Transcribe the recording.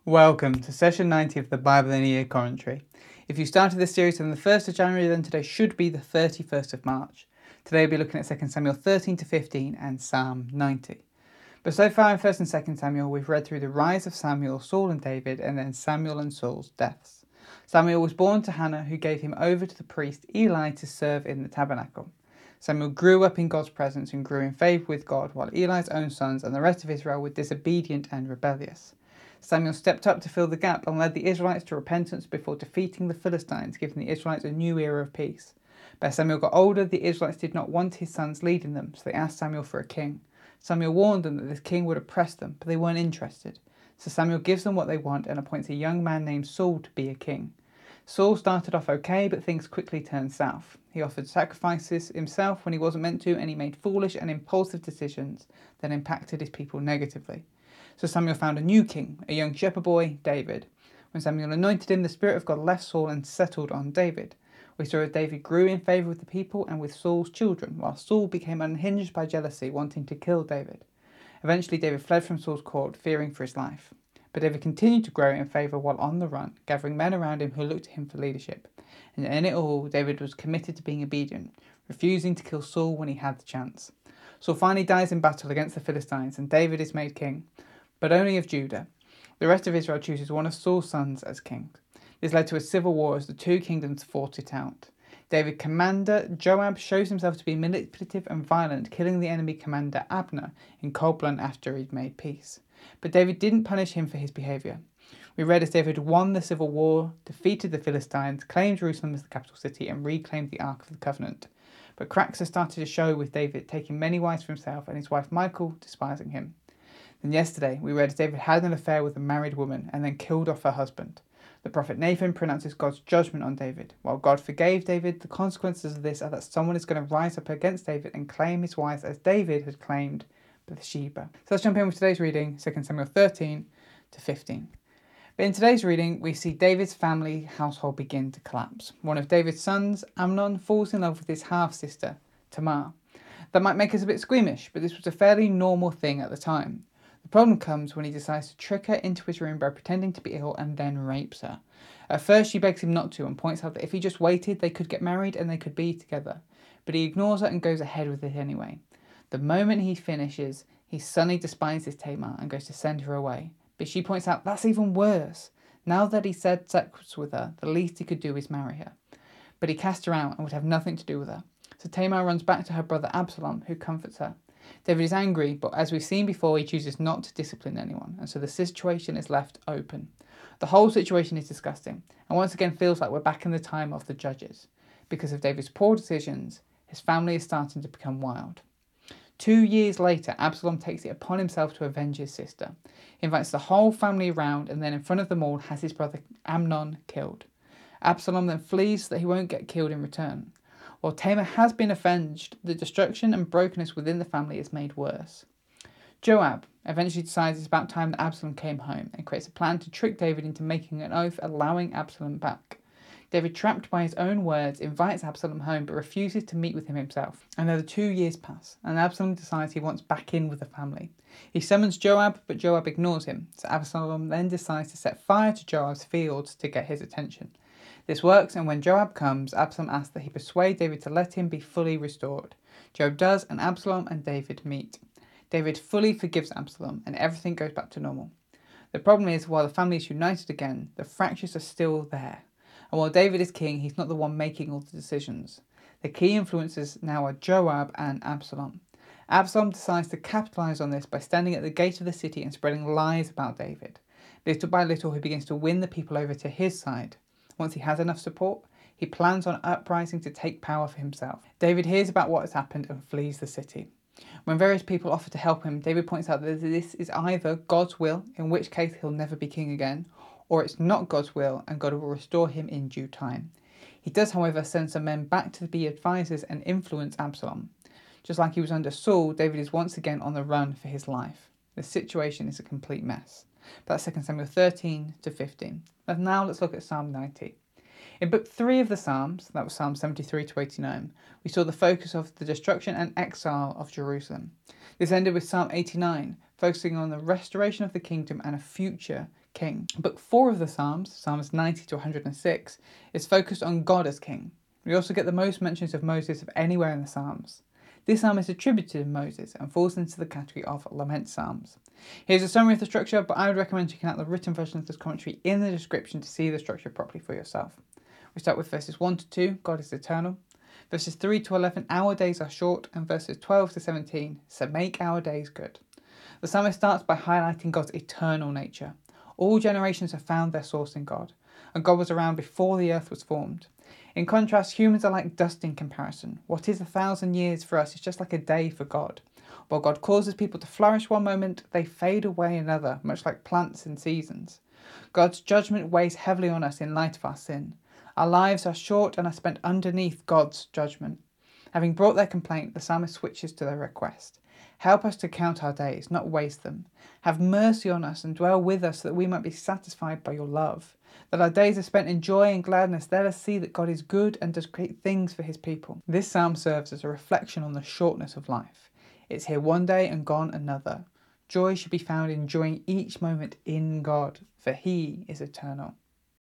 Welcome to session 90 of the Bible in a Year commentary. If you started this series on the 1st of January, then today should be the 31st of March. Today we'll be looking at 2 Samuel 13 to 15 and Psalm 90. But so far in 1st and 2nd Samuel, we've read through the rise of Samuel, Saul and David, and then Samuel and Saul's deaths. Samuel was born to Hannah, who gave him over to the priest Eli to serve in the tabernacle. Samuel grew up in God's presence and grew in favour with God, while Eli's own sons and the rest of Israel were disobedient and rebellious. Samuel stepped up to fill the gap and led the Israelites to repentance before defeating the Philistines, giving the Israelites a new era of peace. But as Samuel got older, the Israelites did not want his sons leading them, so they asked Samuel for a king. Samuel warned them that this king would oppress them, but they weren't interested. So Samuel gives them what they want and appoints a young man named Saul to be a king. Saul started off okay, but things quickly turned south. He offered sacrifices himself when he wasn't meant to, and he made foolish and impulsive decisions that impacted his people negatively. So Samuel found a new king, a young shepherd boy, David. When Samuel anointed him, the Spirit of God left Saul and settled on David. We saw as David grew in favour with the people and with Saul's children, while Saul became unhinged by jealousy, wanting to kill David. Eventually David fled from Saul's court, fearing for his life. But David continued to grow in favour while on the run, gathering men around him who looked to him for leadership. And in it all, David was committed to being obedient, refusing to kill Saul when he had the chance. Saul finally dies in battle against the Philistines, and David is made king, but only of Judah. The rest of Israel chooses one of Saul's sons as king. This led to a civil war as the two kingdoms fought it out. David's commander Joab shows himself to be manipulative and violent, killing the enemy commander Abner in cold blood after he'd made peace. But David didn't punish him for his behaviour. We read as David won the civil war, defeated the Philistines, claimed Jerusalem as the capital city, and reclaimed the Ark of the Covenant. But cracks have started to show, with David taking many wives for himself and his wife Michal despising him. Then yesterday we read David had an affair with a married woman and then killed off her husband. The prophet Nathan pronounces God's judgment on David. While God forgave David, the consequences of this are that someone is going to rise up against David and claim his wives as David had claimed Bathsheba. So let's jump in with today's reading, 2 Samuel 13 to 15. But in today's reading, we see David's family household begin to collapse. One of David's sons, Amnon, falls in love with his half-sister, Tamar. That might make us a bit squeamish, but this was a fairly normal thing at the time. The problem comes when he decides to trick her into his room by pretending to be ill and then rapes her. At first she begs him not to and points out that if he just waited they could get married and they could be together. But he ignores her and goes ahead with it anyway. The moment he finishes, he suddenly despises Tamar and goes to send her away. But she points out that's even worse. Now that he's had sex with her, the least he could do is marry her. But he casts her out and would have nothing to do with her. So Tamar runs back to her brother Absalom, who comforts her. David is angry, but as we've seen before, he chooses not to discipline anyone, and so the situation is left open. The whole situation is disgusting, and once again feels like we're back in the time of the judges. Because of David's poor decisions, his family is starting to become wild. 2 years later, Absalom takes it upon himself to avenge his sister. He invites the whole family around, and then in front of them all has his brother Amnon killed. Absalom then flees so that he won't get killed in return. While Tamar has been avenged, the destruction and brokenness within the family is made worse. Joab eventually decides it's about time that Absalom came home and creates a plan to trick David into making an oath allowing Absalom back. David, trapped by his own words, invites Absalom home but refuses to meet with him himself. Another 2 years pass, and Absalom decides he wants back in with the family. He summons Joab, but Joab ignores him, so Absalom then decides to set fire to Joab's fields to get his attention. This works, and when Joab comes, Absalom asks that he persuade David to let him be fully restored. Joab does, and Absalom and David meet. David fully forgives Absalom, and everything goes back to normal. The problem is, while the family is united again, the fractures are still there. And while David is king, he's not the one making all the decisions. The key influences now are Joab and Absalom. Absalom decides to capitalise on this by standing at the gate of the city and spreading lies about David. Little by little, he begins to win the people over to his side. Once he has enough support, he plans on uprising to take power for himself. David hears about what has happened and flees the city. When various people offer to help him, David points out that this is either God's will, in which case he'll never be king again, or it's not God's will and God will restore him in due time. He does, however, send some men back to be advisors and influence Absalom. Just like he was under Saul, David is once again on the run for his life. The situation is a complete mess. That's 2 Samuel 13 to 15. And now let's look at Psalm 90. In book 3 of the Psalms, that was Psalm 73 to 89, we saw the focus of the destruction and exile of Jerusalem. This ended with Psalm 89, focusing on the restoration of the kingdom and a future king. Book 4 of the Psalms, Psalms 90 to 106, is focused on God as king. We also get the most mentions of Moses of anywhere in the Psalms. This psalm is attributed to Moses and falls into the category of lament psalms. Here's a summary of the structure, but I would recommend checking out the written version of this commentary in the description to see the structure properly for yourself. We start with verses 1 to 2, God is eternal. Verses 3 to 11, our days are short. And verses 12 to 17, so make our days good. The psalmist starts by highlighting God's eternal nature. All generations have found their source in God, and God was around before the earth was formed. In contrast, humans are like dust in comparison. What is 1,000 years for us is just like a day for God. While God causes people to flourish one moment, they fade away another, much like plants in seasons. God's judgment weighs heavily on us in light of our sin. Our lives are short and are spent underneath God's judgment. Having brought their complaint, the psalmist switches to their request. Help us to count our days, not waste them. Have mercy on us and dwell with us so that we might be satisfied by your love. That our days are spent in joy and gladness, let us see that God is good and does great things for his people. This psalm serves as a reflection on the shortness of life. It's here one day and gone another. Joy should be found in enjoying each moment in God, for he is eternal.